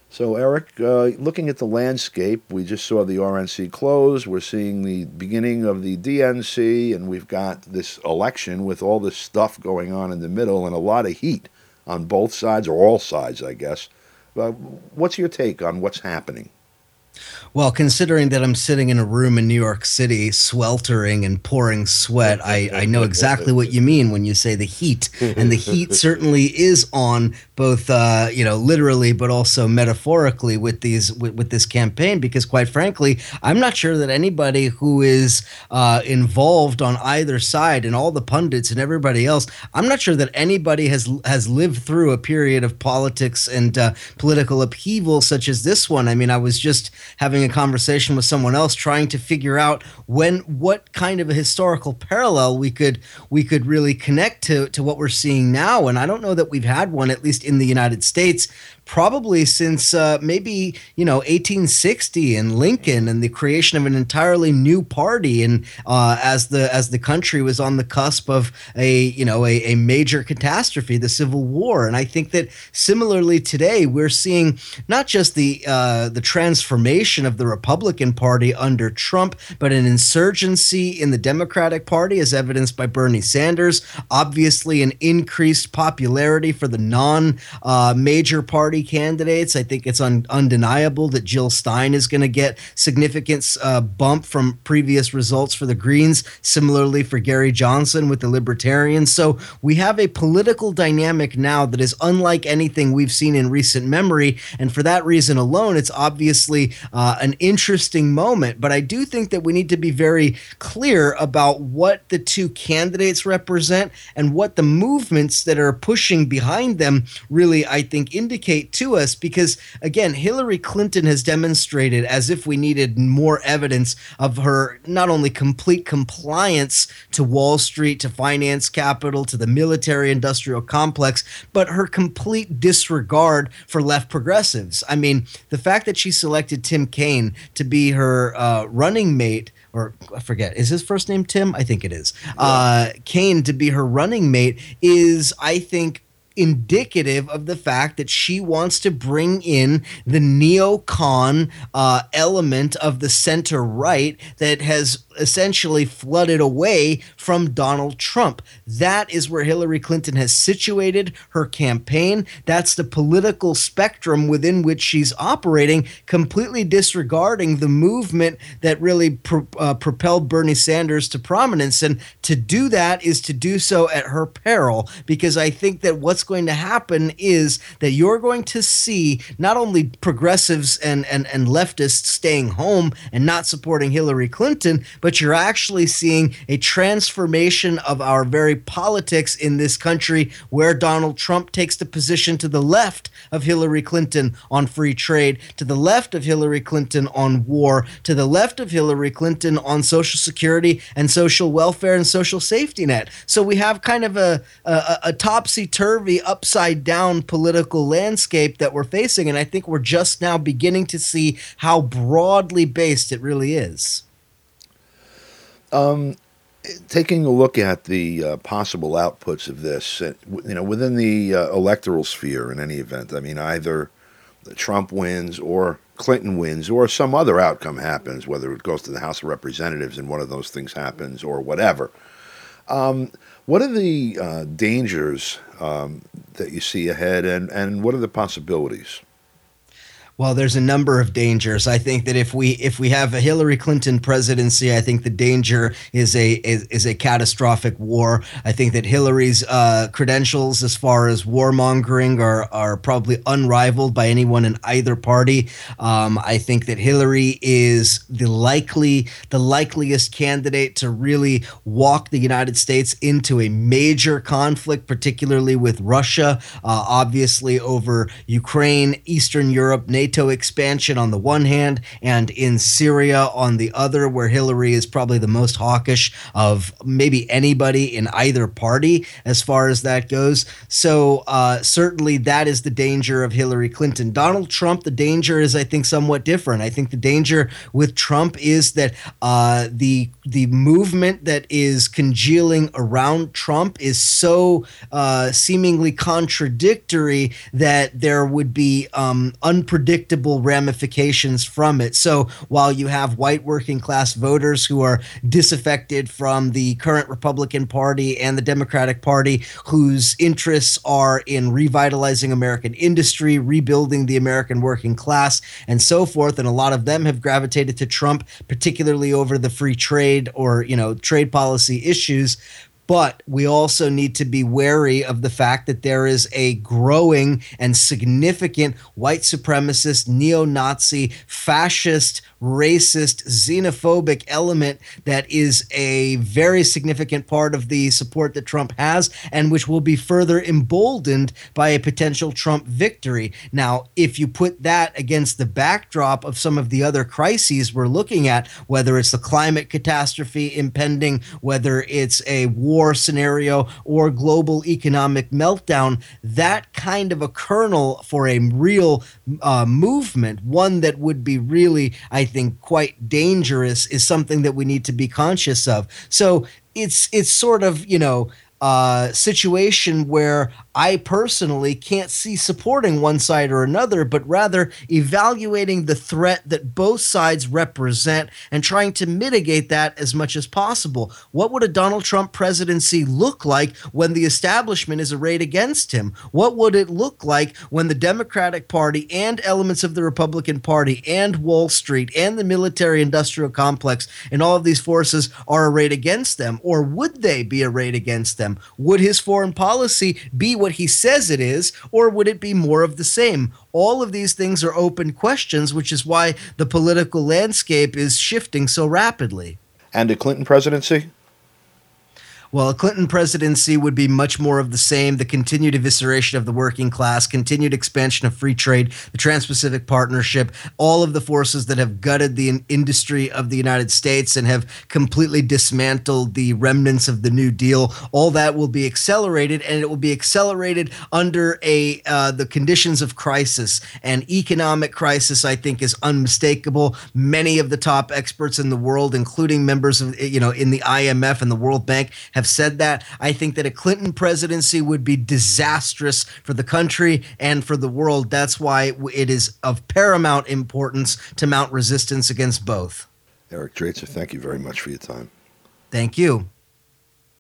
So, Eric, looking at the landscape, we just saw the RNC close. We're seeing the beginning of the DNC, and we've got this election with all this stuff going on in the middle and a lot of heat on both sides, or all sides, I guess. What's your take on what's happening? Well, considering that I'm sitting in a room in New York City, sweltering and pouring sweat, I know exactly what you mean when you say the heat. And the heat certainly is on both, literally, but also metaphorically with with this campaign. Because quite frankly, I'm not sure that anybody who is involved on either side, and all the pundits and everybody else, I'm not sure that anybody has lived through a period of politics and political upheaval such as this one. I mean, I was just having a conversation with someone else trying to figure out what kind of a historical parallel we could really connect to what we're seeing now. And I don't know that we've had one, at least in the United States, probably since maybe 1860 and Lincoln and the creation of an entirely new party, and as the country was on the cusp of a major catastrophe, the Civil War. And I think that similarly today we're seeing not just the transformation of the Republican Party under Trump, but an insurgency in the Democratic Party, as evidenced by Bernie Sanders. Obviously, an increased popularity for the non-major party candidates. I think it's undeniable that Jill Stein is going to get significant bump from previous results for the Greens. Similarly for Gary Johnson with the Libertarians. So we have a political dynamic now that is unlike anything we've seen in recent memory. And for that reason alone, it's obviously an interesting moment. But I do think that we need to be very clear about what the two candidates represent and what the movements that are pushing behind them really, I think, indicate to us. Because, again, Hillary Clinton has demonstrated, as if we needed more evidence of her not only complete compliance to Wall Street, to finance capital, to the military-industrial complex, but her complete disregard for left progressives. I mean, the fact that she selected Tim Kaine to be her running mate, or I forget, is his first name Tim? I think it is. Kaine to be her running mate is, I think, indicative of the fact that she wants to bring in the neocon element of the center right that has essentially flooded away from Donald Trump. That is where Hillary Clinton has situated her campaign. That's the political spectrum within which she's operating, completely disregarding the movement that really propelled Bernie Sanders to prominence. And to do that is to do so at her peril, because I think that what's going to happen is that you're going to see not only progressives and leftists staying home and not supporting Hillary Clinton, but you're actually seeing a transformation of our very politics in this country, where Donald Trump takes the position to the left of Hillary Clinton on free trade, to the left of Hillary Clinton on war, to the left of Hillary Clinton on Social Security and social welfare and social safety net. So we have kind of a topsy-turvy, upside-down political landscape that we're facing, and I think we're just now beginning to see how broadly based it really is. Taking a look at the possible outputs of this, within the electoral sphere, in any event, I mean, either Trump wins or Clinton wins or some other outcome happens, whether it goes to the House of Representatives and one of those things happens or whatever. What are the dangers that you see ahead, and what are the possibilities? Well, there's a number of dangers. I think that if we have a Hillary Clinton presidency, I think the danger is a catastrophic war. I think that Hillary's credentials as far as warmongering are probably unrivaled by anyone in either party. I think that Hillary is the likeliest candidate to really walk the United States into a major conflict, particularly with Russia, obviously over Ukraine, Eastern Europe, NATO expansion on the one hand, and in Syria on the other, where Hillary is probably the most hawkish of maybe anybody in either party as far as that goes. So certainly that is the danger of Hillary Clinton. Donald Trump, the danger is, I think, somewhat different. I think the danger with Trump is that the movement that is congealing around Trump is so seemingly contradictory that there would be unpredictable predictable ramifications from it. So while you have white working class voters who are disaffected from the current Republican Party and the Democratic Party, whose interests are in revitalizing American industry, rebuilding the American working class, and so forth, and a lot of them have gravitated to Trump, particularly over the free trade or, trade policy issues. But we also need to be wary of the fact that there is a growing and significant white supremacist, neo-Nazi, fascist, racist, xenophobic element that is a very significant part of the support that Trump has, and which will be further emboldened by a potential Trump victory. Now, if you put that against the backdrop of some of the other crises we're looking at, whether it's the climate catastrophe impending, whether it's a war scenario or global economic meltdown, that kind of a kernel for a real movement, one that would be really, I think, quite dangerous, is something that we need to be conscious of. So it's sort of, situation where I personally can't see supporting one side or another, but rather evaluating the threat that both sides represent and trying to mitigate that as much as possible. What would a Donald Trump presidency look like when the establishment is arrayed against him? What would it look like when the Democratic Party and elements of the Republican Party and Wall Street and the military-industrial complex and all of these forces are arrayed against them? Or would they be arrayed against them? Would his foreign policy be what he says it is, or would it be more of the same? All of these things are open questions, which is why the political landscape is shifting so rapidly. And a Clinton presidency? Well, a Clinton presidency would be much more of the same: the continued evisceration of the working class, continued expansion of free trade, the Trans-Pacific Partnership, all of the forces that have gutted the industry of the United States and have completely dismantled the remnants of the New Deal. All that will be accelerated, and it will be accelerated under the conditions of crisis. And economic crisis, I think, is unmistakable. Many of the top experts in the world, including members of, in the IMF and the World Bank, have said that. I think that a Clinton presidency would be disastrous for the country and for the world. That's why it is of paramount importance to mount resistance against both. Eric Draitser, thank you very much for your time. Thank you.